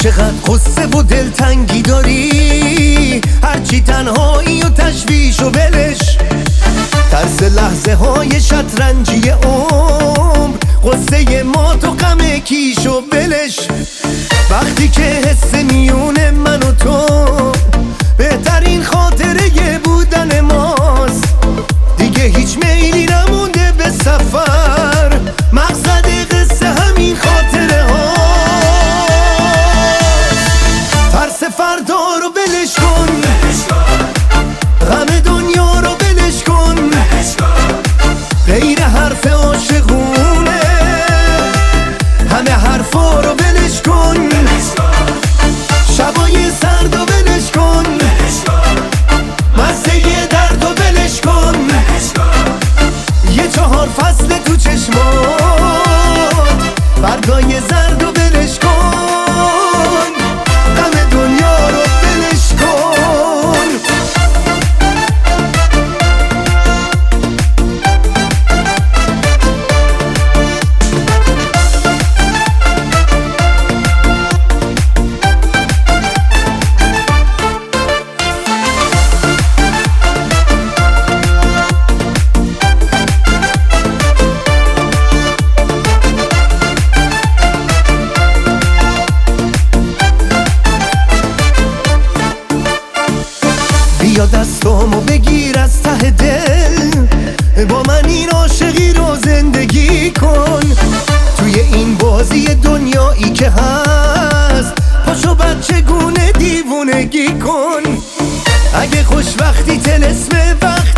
چقدر قصه و دلتنگی داری، هرچی تنهایی و تشویش و ولش، ترس لحظه های شطرنجی عمر، قصه مات و غم کیش و ولش. وقتی که حس میونه من و تو بهترین خاطره بودن ماست، دیگه هیچ میلی نمونده به سفر، مقصد قصه همین خاطره ها. ترس فردا رو ولش کن، غم دنیا رو ولش کن، غیر حرف عاشقونه همه حرفا رو ولش کن، شبای سرد و ولش کن، مزه درد و ولش کن، یه 4 فصل تو چشمات برگای زرد و ولش کن، غم دنیا رو ولش کن. بیا دستامو بگیر از ته دل، با من این عاشقی رو زندگی کن، توی این بازی دنیایی که هست پاشو بچگونه دیوونگی کن. اگه خوشبختی طلسم وقت